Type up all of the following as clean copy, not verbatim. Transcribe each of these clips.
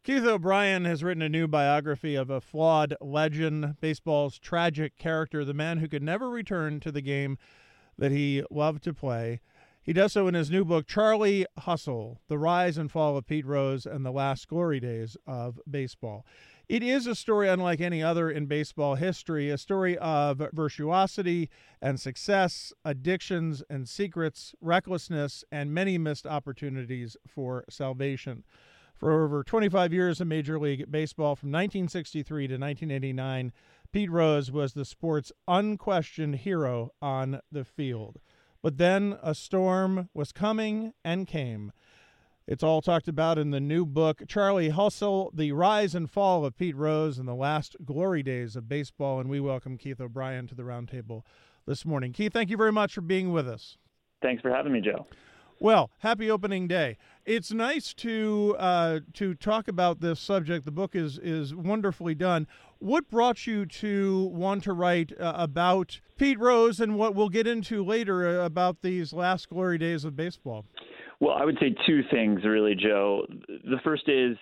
Keith O'Brien has written a new biography of a flawed legend, baseball's tragic character, the man who could never return to the game that he loved to play. He does so in his new book, Charlie Hustle, The Rise and Fall of Pete Rose and the Last Glory Days of Baseball. It is a story unlike any other in baseball history, a story of virtuosity and success, addictions and secrets, recklessness, and many missed opportunities for salvation. For over 25 years in Major League Baseball, from 1963 to 1989, Pete Rose was the sport's unquestioned hero on the field. But then a storm was coming and came. It's all talked about in the new book, Charlie Hustle, The Rise and Fall of Pete Rose and the Last Glory Days of Baseball. And we welcome Keith O'Brien to the roundtable this morning. Keith, thank you very much for being with us. Thanks for having me, Joe. Well, happy opening day. It's nice to talk about this subject. The book is wonderfully done. What brought you to want to write about Pete Rose and what we'll get into later about these last glory days of baseball? Well, I would say two things, really, Joe. The first is,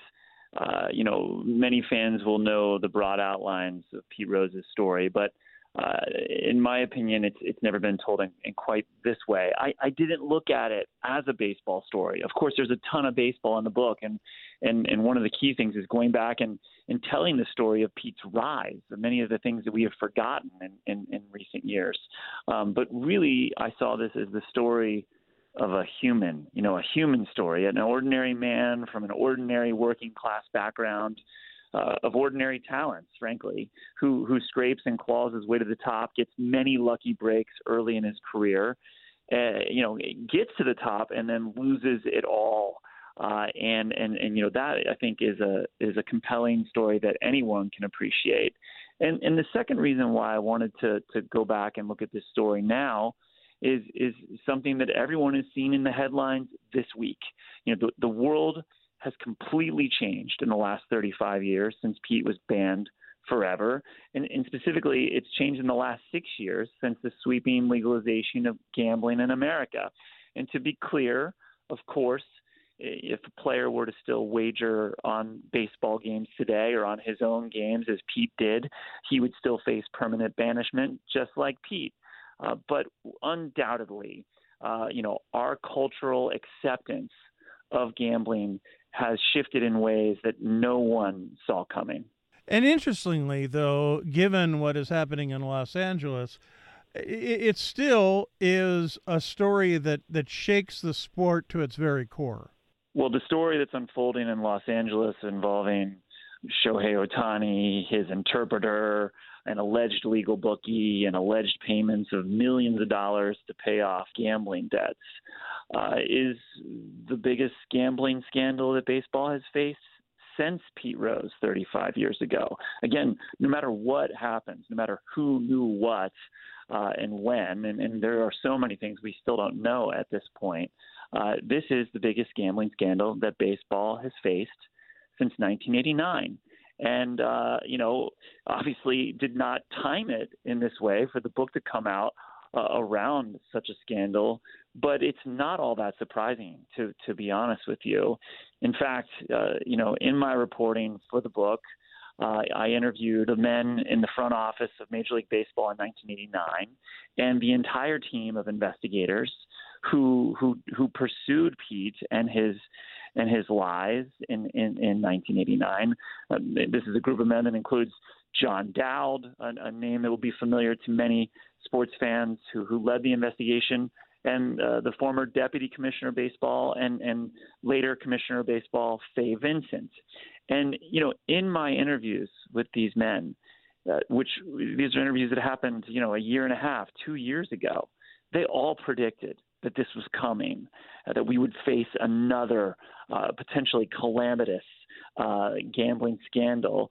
many fans will know the broad outlines of Pete Rose's story, but in my opinion, it's never been told in quite this way. I didn't look at it as a baseball story. Of course, there's a ton of baseball in the book, and one of the key things is going back and telling the story of Pete's rise, of many of the things that we have forgotten in recent years. But really, I saw this as the story of a human story, an ordinary man from an ordinary working class background, of ordinary talents, frankly, who scrapes and claws his way to the top, gets many lucky breaks early in his career, gets to the top and then loses it all. That I think is a compelling story that anyone can appreciate. And the second reason why I wanted to go back and look at this story now is something that everyone has seen in the headlines this week. The world has completely changed in the last 35 years since Pete was banned forever. And specifically, it's changed in the last 6 years since the sweeping legalization of gambling in America. And to be clear, of course, if a player were to still wager on baseball games today or on his own games, as Pete did, he would still face permanent banishment, just like Pete. But undoubtedly, our cultural acceptance of gambling has shifted in ways that no one saw coming. And interestingly, though, given what is happening in Los Angeles, it still is a story that shakes the sport to its very core. Well, the story that's unfolding in Los Angeles involving Shohei Ohtani, his interpreter, an alleged legal bookie, and alleged payments of millions of dollars to pay off gambling debts is the biggest gambling scandal that baseball has faced since Pete Rose 35 years ago. Again, no matter what happens, no matter who knew what and when, and there are so many things we still don't know at this point, this is the biggest gambling scandal that baseball has faced since 1989. And, obviously did not time it in this way for the book to come out around such a scandal. But it's not all that surprising, to be honest with you. In fact, in my reporting for the book, I interviewed the men in the front office of Major League Baseball in 1989 and the entire team of investigators who pursued Pete and his lies in 1989. This is a group of men that includes John Dowd, a name that will be familiar to many sports fans, who led the investigation, and the former deputy commissioner of baseball and later commissioner of baseball, Fay Vincent. And, in my interviews with these men, which these are interviews that happened, a year and a half, 2 years ago, they all predicted that this was coming, that we would face another potentially calamitous gambling scandal.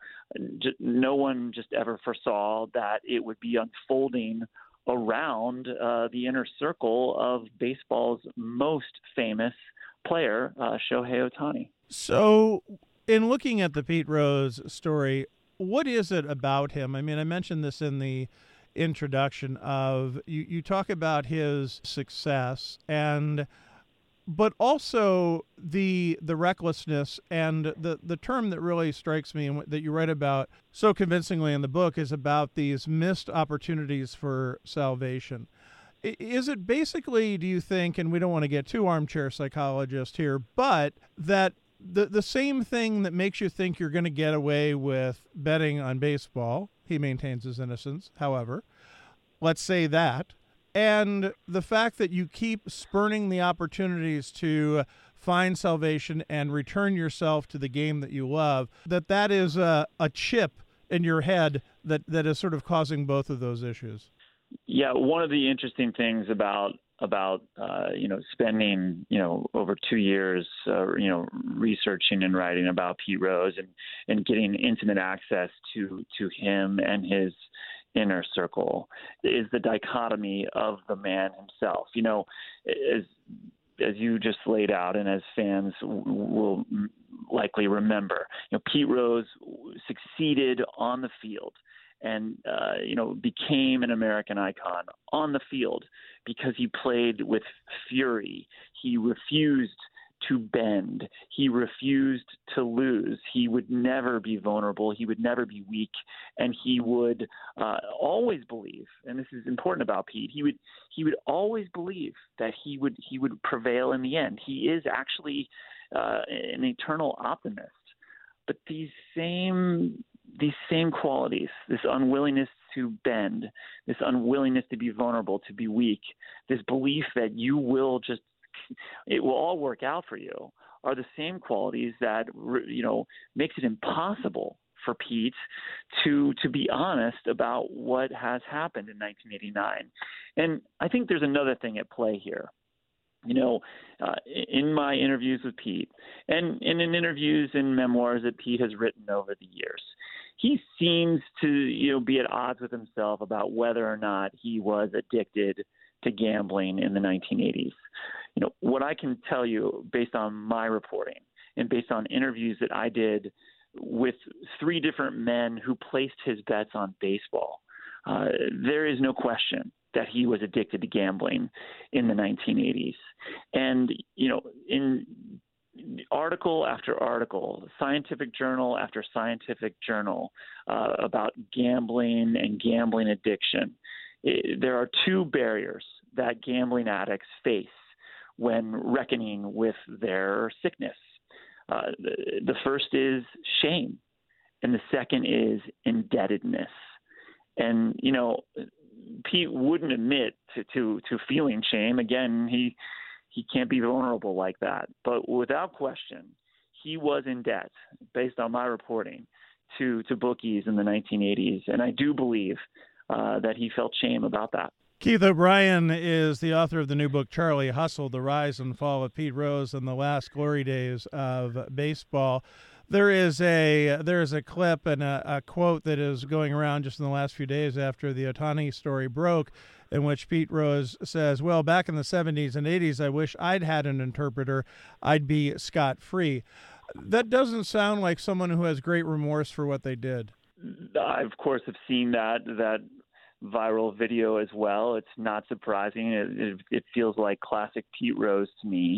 No one just ever foresaw that it would be unfolding around the inner circle of baseball's most famous player, Shohei Ohtani. So in looking at the Pete Rose story, what is it about him? I mean, I mentioned this in the introduction of you talk about his success, and but also the recklessness, and the term that really strikes me and that you write about so convincingly in the book is about these missed opportunities for salvation. Is it basically, do you think, and we don't want to get too armchair psychologist here, but that the same thing that makes you think you're going to get away with betting on baseball, he maintains his innocence, however, let's say that, and the fact that you keep spurning the opportunities to find salvation and return yourself to the game that you love, that is a chip in your head that is sort of causing both of those issues. Yeah, one of the interesting things about spending over 2 years researching and writing about Pete Rose and getting intimate access to him and his inner circle is the dichotomy of the man himself. As you just laid out, and as fans will likely remember, Pete Rose succeeded on the field and became an American icon on the field because he played with fury. He refused to bend. He refused to lose. He would never be vulnerable. He would never be weak, and he would always believe. And this is important about Pete. He would always believe that he would prevail in the end. He is actually an eternal optimist. But these same qualities, this unwillingness to bend, this unwillingness to be vulnerable, to be weak, this belief that it will all work out for you, are the same qualities that makes it impossible for Pete to be honest about what has happened in 1989. And I think there's another thing at play here. In my interviews with Pete and in interviews and memoirs that Pete has written over the years, he seems to, be at odds with himself about whether or not he was addicted to gambling in the 1980s. What I can tell you based on my reporting and based on interviews that I did with 3 different men who placed his bets on baseball, there is no question that he was addicted to gambling in the 1980s. And, in article after article, scientific journal after scientific journal about gambling and gambling addiction, there are 2 barriers that gambling addicts face when reckoning with their sickness. The first is shame, and the second is indebtedness. And, Pete wouldn't admit to feeling shame. Again, he can't be vulnerable like that. But without question, he was in debt, based on my reporting, to bookies in the 1980s. And I do believe that he felt shame about that. Keith O'Brien is the author of the new book, Charlie Hustle, The Rise and Fall of Pete Rose and the Last Glory Days of Baseball. There is a clip and a quote that is going around just in the last few days after the Ohtani story broke, in which Pete Rose says, well, back in the 70s and 80s, I wish I'd had an interpreter. I'd be scot-free. That doesn't sound like someone who has great remorse for what they did. I, of course, have seen that viral video as well. It's not surprising. It feels like classic Pete Rose to me.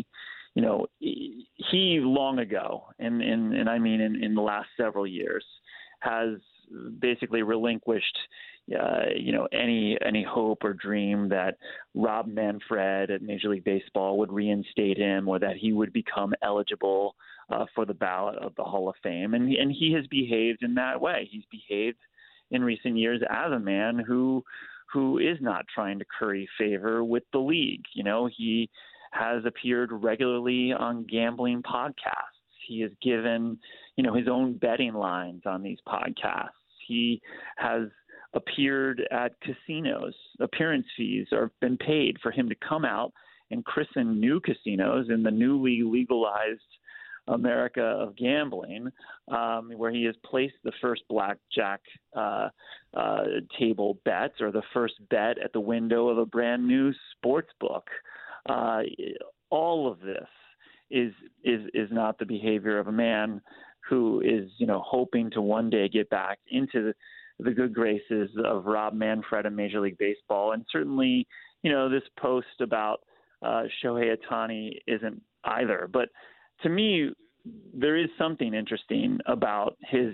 He long ago, and I mean in the last several years, has basically relinquished, any hope or dream that Rob Manfred at Major League Baseball would reinstate him, or that he would become eligible for the ballot of the Hall of Fame. And he has behaved in that way. He's behaved in recent years as a man who is not trying to curry favor with the league. He has appeared regularly on gambling podcasts. He has given, his own betting lines on these podcasts. He has appeared at casinos. Appearance fees have been paid for him to come out and christen new casinos in the newly legalized America of gambling, where he has placed the first blackjack table bets, or the first bet at the window of a brand new sports book. All of this is not the behavior of a man who is, hoping to one day get back into the good graces of Rob Manfred in Major League Baseball. And certainly, this post about Shohei Ohtani isn't either. But to me, there is something interesting about his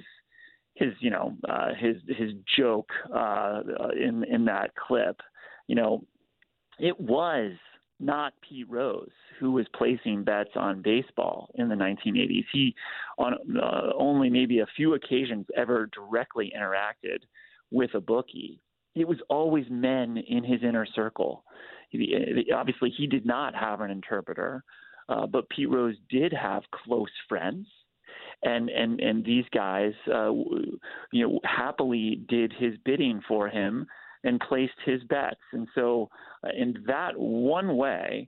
joke in that clip. It was not Pete Rose who was placing bets on baseball in the 1980s. He, on only maybe a few occasions, ever directly interacted with a bookie. It was always men in his inner circle. Obviously, he did not have an interpreter, but Pete Rose did have close friends. And these guys, happily did his bidding for him and placed his bets. And so in that one way,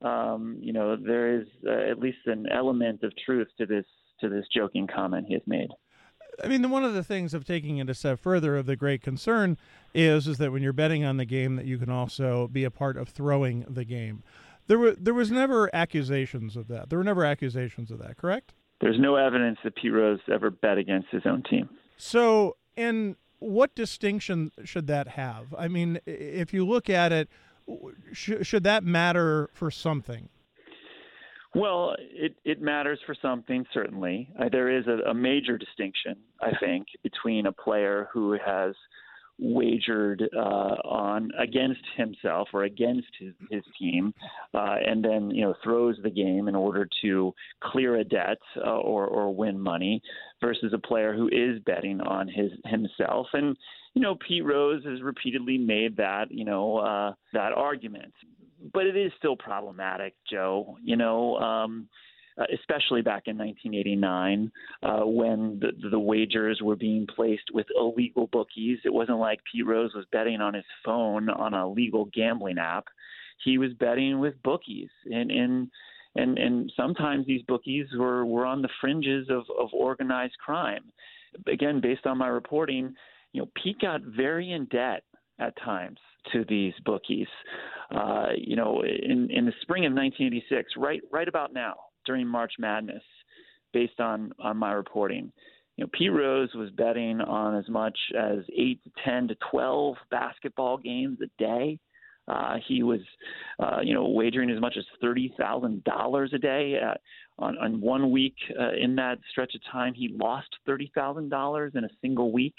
there is at least an element of truth to this joking comment he has made. I mean, one of the things of taking it a step further of the great concern is that when you're betting on the game, that you can also be a part of throwing the game. There was never accusations of that. There were never accusations of that, correct? There's no evidence that Pete Rose ever bet against his own team. So, and what distinction should that have? I mean, if you look at it, should that matter for something? Well, it matters for something, certainly. There is a major distinction, I think, between a player who has wagered on against himself or against his team, and then throws the game in order to clear a debt or win money, versus a player who is betting on himself. And Pete Rose has repeatedly made that that argument, but it is still problematic, Joe. Especially back in 1989, when the wagers were being placed with illegal bookies. It wasn't like Pete Rose was betting on his phone on a legal gambling app. He was betting with bookies, and sometimes these bookies were on the fringes of organized crime. Again, based on my reporting, Pete got very in debt at times to these bookies. In the spring of 1986, right about now, during March Madness, based on my reporting, Pete Rose was betting on as much as 8 to 10 to 12 basketball games a day. He was, wagering as much as $30,000 a day. On 1 week in that stretch of time, he lost $30,000 in a single week.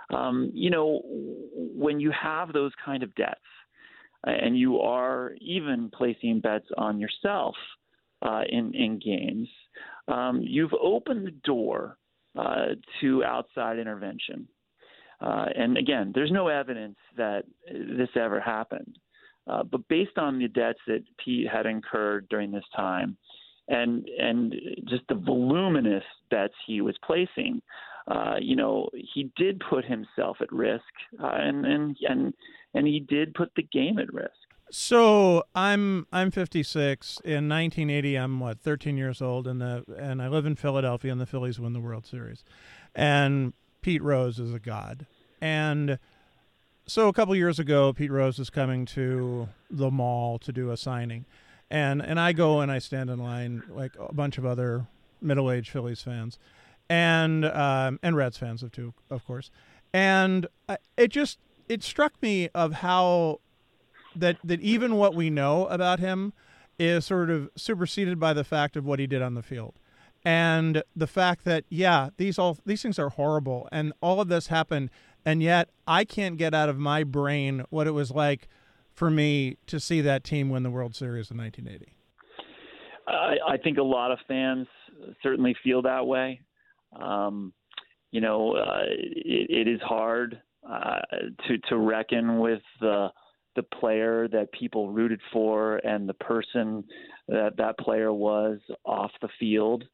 When you have those kind of debts, and you are even placing bets on yourself in games, you've opened the door to outside intervention. And again, there's no evidence that this ever happened. But based on the debts that Pete had incurred during this time, and just the voluminous bets he was placing, he did put himself at risk, and he did put the game at risk. So I'm 56. In 1980, I'm 13 years old, and I live in Philadelphia, and the Phillies win the World Series, and Pete Rose is a god. And so a couple years ago, Pete Rose is coming to the mall to do a signing, and I go and I stand in line like a bunch of other middle-aged Phillies fans, and Reds fans too, of course. And it struck me of how that even what we know about him is sort of superseded by the fact of what he did on the field. And the fact that, these things are horrible, and all of this happened, and yet I can't get out of my brain what it was like for me to see that team win the World Series in 1980. I think a lot of fans certainly feel that way. It is hard to reckon with the player that people rooted for and the person that player was off the field.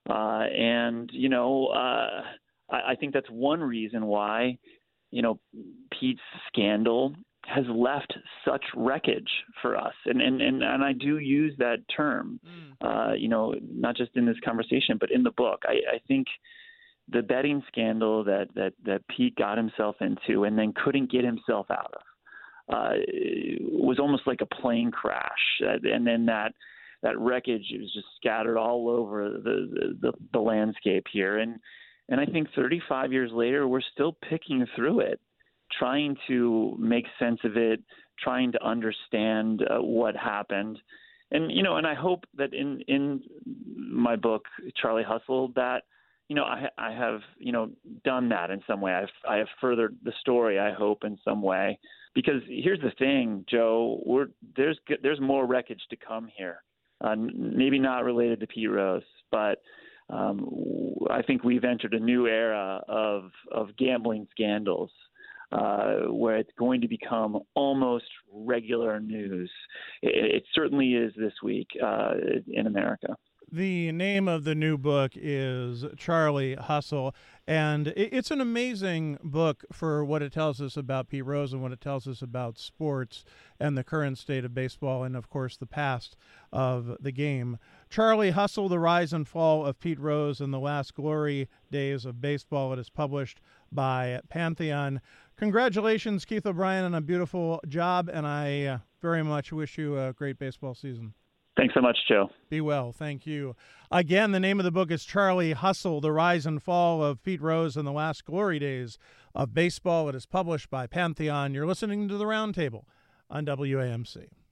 I think that's one reason why, Pete's scandal has left such wreckage for us. And I do use that term, not just in this conversation, but in the book. I think the betting scandal that Pete got himself into and then couldn't get himself out of, was almost like a plane crash, and then that wreckage was just scattered all over the landscape here. And I think 35 years later, we're still picking through it, trying to make sense of it, trying to understand what happened. And I hope that in my book, Charlie Hustle, that I have done that in some way. I have furthered the story, I hope, in some way. Because here's the thing, Joe, there's more wreckage to come here. Maybe not related to Pete Rose, but I think we've entered a new era of gambling scandals where it's going to become almost regular news. It certainly is this week in America. The name of the new book is Charlie Hustle, and it's an amazing book for what it tells us about Pete Rose and what it tells us about sports and the current state of baseball and, of course, the past of the game. Charlie Hustle, The Rise and Fall of Pete Rose and the Last Glory Days of Baseball. It is published by Pantheon. Congratulations, Keith O'Brien, on a beautiful job, and I very much wish you a great baseball season. Thanks so much, Joe. Be well. Thank you. Again, the name of the book is Charlie Hustle, The Rise and Fall of Pete Rose and the Last Glory Days of Baseball. It is published by Pantheon. You're listening to The Roundtable on WAMC.